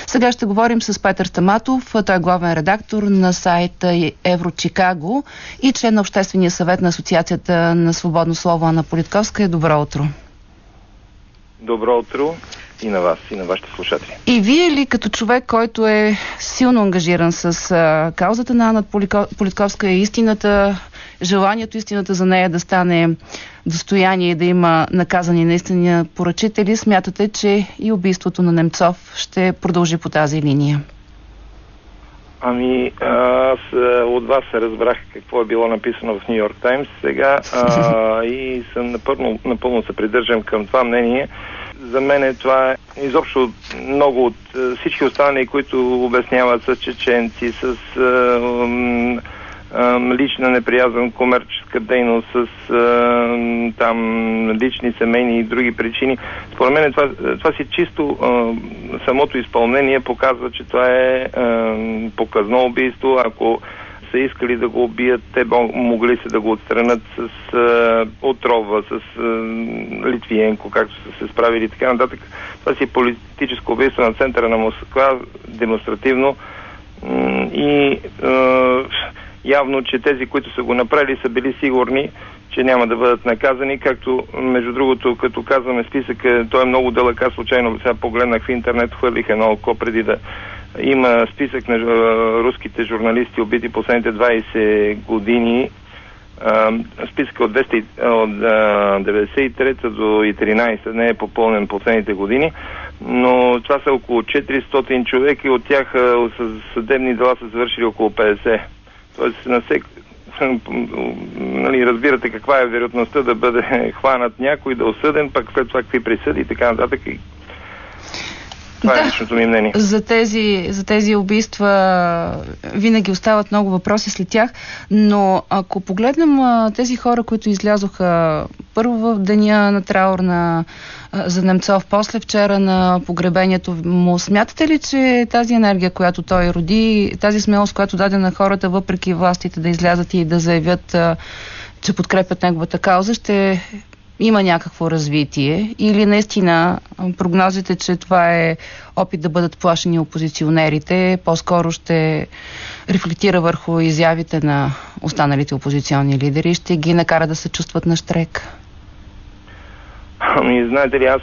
Сега ще говорим с Петър Стаматов. Той е главен редактор на сайта Еврочикаго и член на Обществения съвет на Асоциацията на свободно слово Анна Политковска. Добро утро! Добро утро и на вас, и на вашите слушатели. И вие ли като човек, който е силно ангажиран с каузата на Анна Политковска, желанието за нея да стане достояние и да има наказани наистина поръчители, смятате, че и убийството на Немцов ще продължи по тази линия? Ами, аз от вас разбрах какво е било написано в Ню Йорк Таймс сега и съм напълно се придържам към това мнение. За мен това е изобщо много от всички останали, които обясняват с чеченци, с лична неприязан комерческа дейност, с там лични семейни и други причини. Според мен това си чисто самото изпълнение показва, че това е показно убийство. Ако са искали да го убият, те могли се да го отстранят с отрова, с Литвиенко, както са се справили и така нататък. Това си е политическо убийство на центъра на Москва, демонстративно и явно, че тези, които са го направили, са били сигурни, че няма да бъдат наказани, както, между другото, като казваме списък, той е много дълъг. Аз случайно сега погледнах в интернет, хвърлих едно око преди да има списък на руските журналисти, убити последните 20 години. Списък от 93 до 13 не е попълнен последните години, но това са около 400 човека и от тях съдебни дела са завършили около 50. Тоест, разбирате каква е вероятността да бъде хванат някой, да осъден, пък след това какви присъди и така нататък. Това е личното ми мнение. За тези убийства винаги остават много въпроси след тях, но ако погледнем тези хора, които излязоха първо в деня на траур за Немцов, после вчера на погребението му, смятате ли, че тази енергия, която той роди, тази смелост, която даде на хората, въпреки властите да излязат и да заявят, че подкрепят неговата кауза, ще има някакво развитие, или наистина прогнозите, че това е опит да бъдат плашени опозиционерите, по-скоро ще рефлектира върху изявите на останалите опозиционни лидери и ще ги накара да се чувстват на щрек? Ами, знаете ли, аз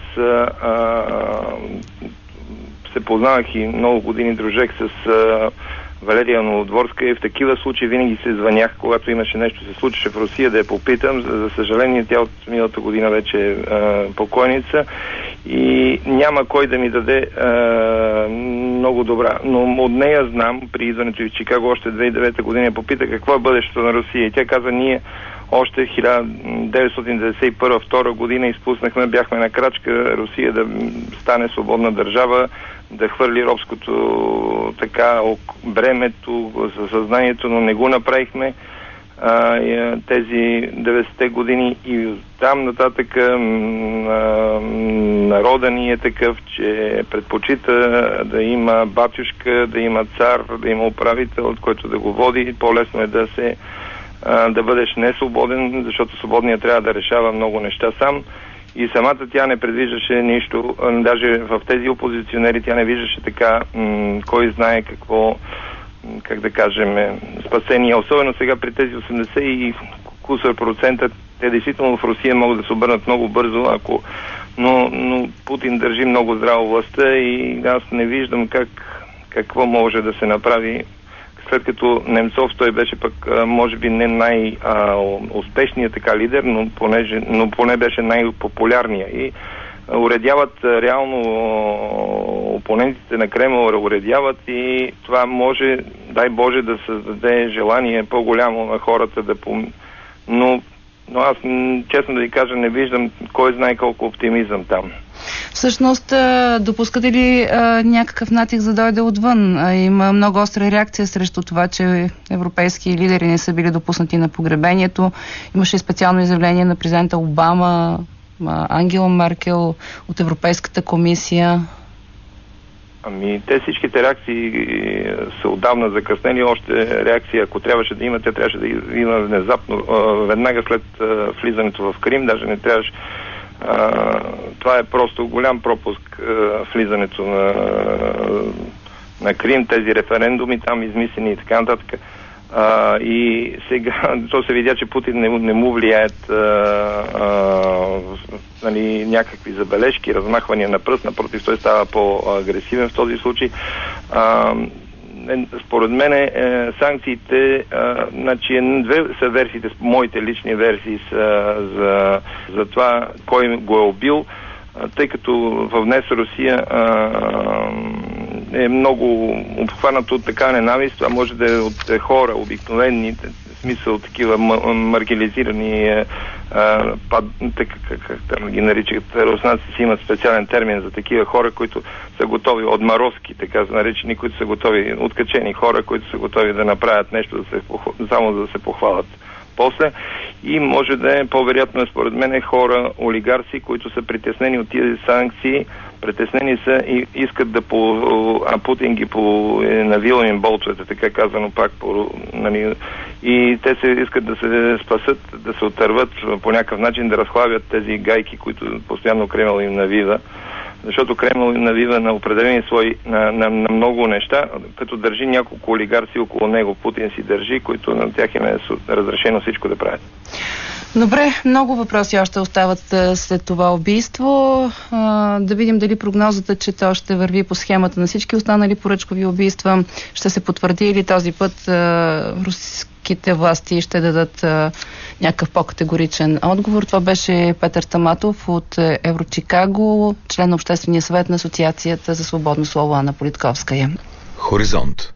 се познавах и много години дружех с Валерия Новодворска и в такива случаи винаги се звънях, когато имаше нещо се случеше в Русия, да я попитам. За съжаление, тя от миналата година вече е покойница и няма кой да ми даде много добра. Но от нея знам, при идването и в Чикаго още 2009 година, попита какво е бъдещето на Русия и тя каза: ние още 1991-2 година изпуснахме, бяхме на крачка Русия да стане свободна държава, да хвърли робското бремето за съзнанието, но не го направихме тези 90-те години и там нататък народа ни е такъв, че предпочита да има батюшка, да има цар, да има управител, от който да го води. По-лесно е да бъдеш несвободен, защото свободният трябва да решава много неща сам. И самата тя не предвиждаше нищо, даже в тези опозиционери тя не виждаше така, кой знае какво, как да кажем, спасение. Особено сега при тези 80 и кусор процента, те действително в Русия могат да се обърнат много бързо, но Путин държи много здраво властта и аз не виждам какво може да се направи. След като Немцов, той беше пък, може би не най-успешният така лидер, но поне беше най-популярният. И уредяват реално опонентите на Кремъл, уредяват и това може, дай Боже, да създаде желание по-голямо на хората но аз, честно да ви кажа, не виждам кой знае колко оптимизъм там. Всъщност, допускате ли някакъв натиск да дойде отвън? Има много остра реакция срещу това, че европейски лидери не са били допуснати на погребението. Имаше и специално изявление на президента Обама, Ангела Меркел, от Европейската комисия. Ами, всичките реакции са отдавна закъснели. Още реакции, ако трябваше да има, те трябваше да има внезапно, веднага след влизането в Крим. Даже не трябваше. Това е просто голям пропуск, влизането на Крим, тези референдуми там измислени и така нататък. И сега то се видя, че Путин не му влияят нали, някакви забележки, размахвания на пръст, напротив, той става по-агресивен в този случай. Според мен санкциите, значи две са версиите, моите лични версии са за това кой го е убил, тъй като в днес Русия е много обхванато от така ненавист, това може да е от хора обикновени, в смисъл такива маргинализирани, как ги наричат руснаци, си имат специален термин за такива хора, които са готови, отмаровски, така наречени, които са готови, откачени хора, които са готови да направят нещо, само за да се похвалят после. И може да е, по-вероятно според мен, хора, олигарси, които са притеснени от тези санкции, притеснени са и искат да а Путин ги навила им болцовете, така казано пак, нали, и те се искат да се спасат, да се отърват по някакъв начин, да разхлабят тези гайки, които постоянно Кремъл им навива. Защото Кремъл навива на определени слои на много неща, като държи няколко олигарси около него. Путин си държи, които на тях им е разрешено всичко да правят. Добре, много въпроси още остават след това убийство. Да видим дали прогнозата, че то ще върви по схемата на всички останали поръчкови убийства, ще се потвърди или този път руските власти ще дадат някакъв по-категоричен отговор. Това беше Петър Стаматов от Еврочикаго, член на Обществения съвет на Асоциацията за свободно слово Анна Политковская. Хоризонт.